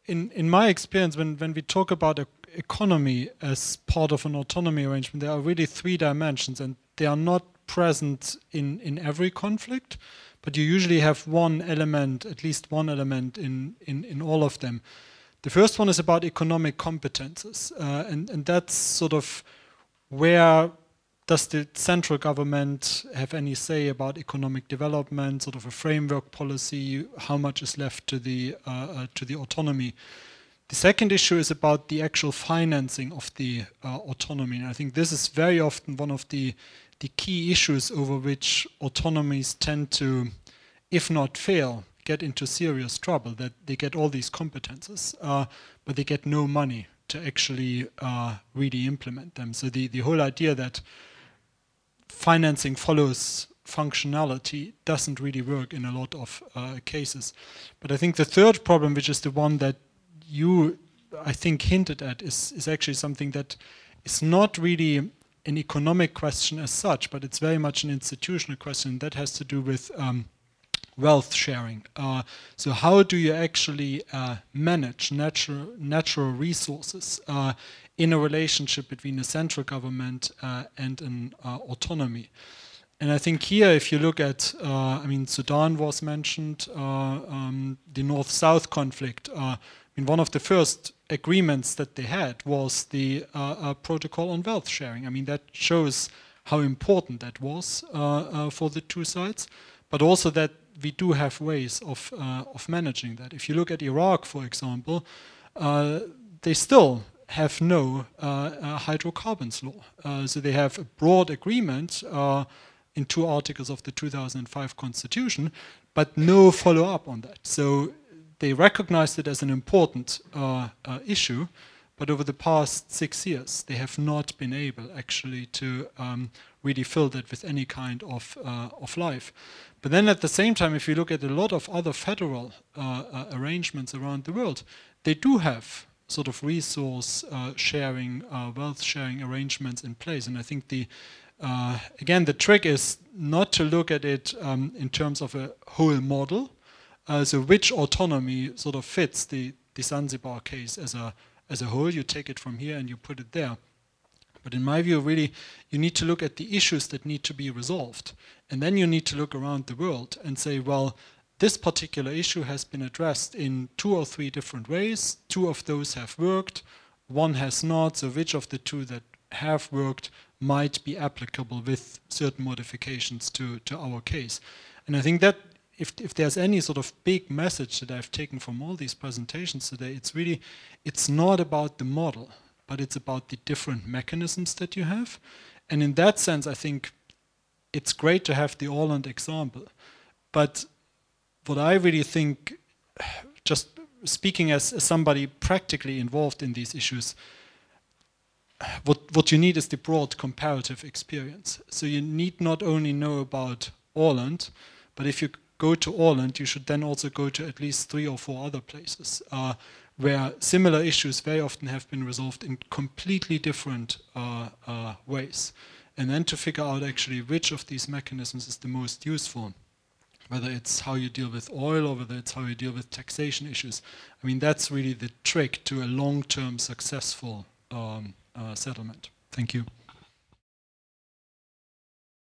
in my experience, when we talk about economy as part of an autonomy arrangement, there are really three dimensions, and they are not present in every conflict, but you usually have one element, at least one element in all of them. The first one is about economic competences, and that's sort of where does the central government have any say about economic development, sort of a framework policy, how much is left to the autonomy. The second issue is about the actual financing of the autonomy, and I think this is very often one of the key issues over which autonomies tend to, if not fail, get into serious trouble, that they get all these competences, but they get no money to actually really implement them. So the whole idea that financing follows functionality doesn't really work in a lot of cases. But I think the third problem, which is the one that you, I think, hinted at, is actually something that is not really an economic question as such, but it's very much an institutional question that has to do with wealth sharing. So how do you actually manage natural resources in a relationship between a central government and an autonomy? And I think here, if you look at, I mean, Sudan was mentioned, the North-South conflict. I mean, one of the first agreements that they had was the protocol on wealth sharing. I mean, that shows how important that was for the two sides, but also that we do have ways of managing that. If you look at Iraq, for example, they still have no hydrocarbons law. So they have a broad agreement in 2 articles of the 2005 Constitution, but no follow-up on that. So they recognized it as an important issue, but over the past 6 years, they have not been able actually to really fill that with any kind of life. But then at the same time, if you look at a lot of other federal arrangements around the world, they do have sort of resource sharing, wealth sharing arrangements in place. And I think again, the trick is not to look at it in terms of a whole model. So which autonomy sort of fits the Zanzibar case as a whole? You take it from here and you put it there. But in my view, really, you need to look at the issues that need to be resolved. And then you need to look around the world and say, well, this particular issue has been addressed in 2 or 3 different ways. 2 of those have worked, 1 has not. So which of the 2 that have worked might be applicable with certain modifications to our case? And I think that if there's any sort of big message that I've taken from all these presentations today, it's not about the model, but it's about the different mechanisms that you have. And in that sense, I think it's great to have the Åland example. But what I really think, just speaking as somebody practically involved in these issues, what you need is the broad comparative experience. So you need not only know about Åland, but if you go to Åland, you should then also go to at least 3 or 4 other places where similar issues very often have been resolved in completely different ways. And then to figure out actually which of these mechanisms is the most useful, whether it's how you deal with oil or whether it's how you deal with taxation issues. I mean, that's really the trick to a long-term successful settlement. Thank you.